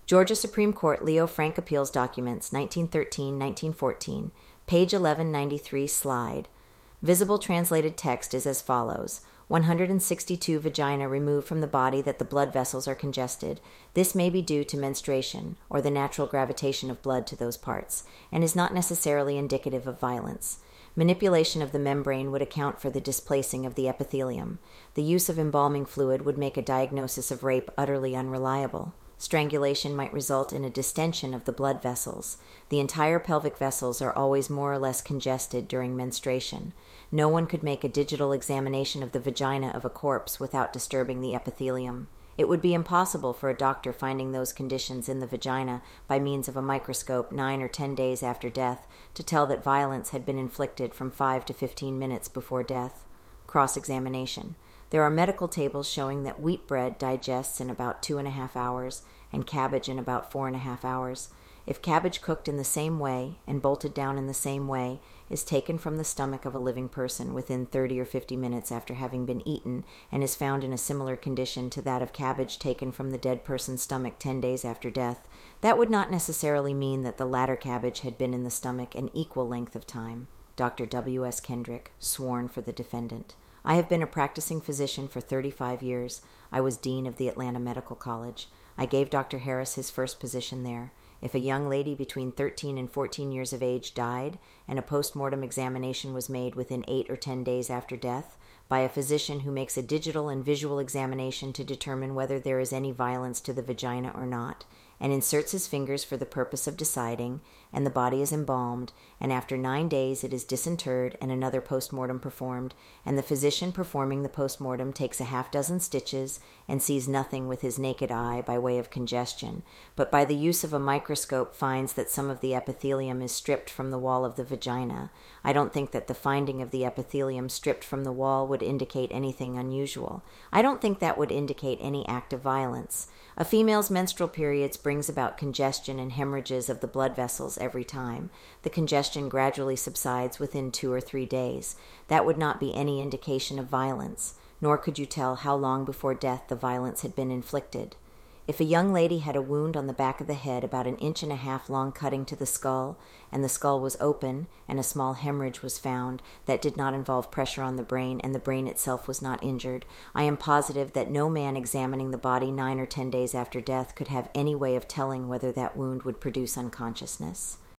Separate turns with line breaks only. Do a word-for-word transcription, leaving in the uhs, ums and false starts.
Georgia Supreme Court Leo Frank Appeals Documents, nineteen thirteen to nineteen fourteen, page eleven ninety-three, slide. Visible translated text is as follows. one hundred sixty-two vagina removed from the body that the blood vessels are congested. This may be due to menstruation, or the natural gravitation of blood to those parts, and is not necessarily indicative of violence. Manipulation of the membrane would account for the displacing of the epithelium. The use of embalming fluid would make a diagnosis of rape utterly unreliable. Strangulation might result in a distension of the blood vessels. The entire pelvic vessels are always more or less congested during menstruation. No one could make a digital examination of the vagina of a corpse without disturbing the epithelium. It would be impossible for a doctor finding those conditions in the vagina by means of a microscope nine or ten days after death to tell that violence had been inflicted from five to fifteen minutes before death. Cross-examination. There are medical tables showing that wheat bread digests in about two and a half hours and cabbage in about four and a half hours. If cabbage cooked in the same way and bolted down in the same way is taken from the stomach of a living person within thirty or fifty minutes after having been eaten and is found in a similar condition to that of cabbage taken from the dead person's stomach ten days after death, that would not necessarily mean that the latter cabbage had been in the stomach an equal length of time. Doctor W S Kendrick, sworn for the defendant. I have been a practicing physician for thirty-five years. I was dean of the Atlanta Medical College. I gave Doctor Harris his first position there. If a young lady between thirteen and fourteen years of age died, and a post-mortem examination was made within eight or ten days after death, by a physician who makes a digital and visual examination to determine whether there is any violence to the vagina or not, and inserts his fingers for the purpose of deciding, and the body is embalmed, and after nine days it is disinterred and another post-mortem performed, and the physician performing the post-mortem takes a half-dozen stitches and sees nothing with his naked eye by way of congestion, but by the use of a microscope finds that some of the epithelium is stripped from the wall of the vagina. I don't think that the finding of the epithelium stripped from the wall would indicate anything unusual. I don't think that would indicate any act of violence. A female's menstrual periods brings about congestion and hemorrhages of the blood vessels every time. The congestion gradually subsides within two or three days. That would not be any indication of violence, nor could you tell how long before death the violence had been inflicted. If a young lady had a wound on the back of the head about an inch and a half long cutting to the skull, and the skull was open, and a small hemorrhage was found that did not involve pressure on the brain, and the brain itself was not injured, I am positive that no man examining the body nine or ten days after death could have any way of telling whether that wound would produce unconsciousness.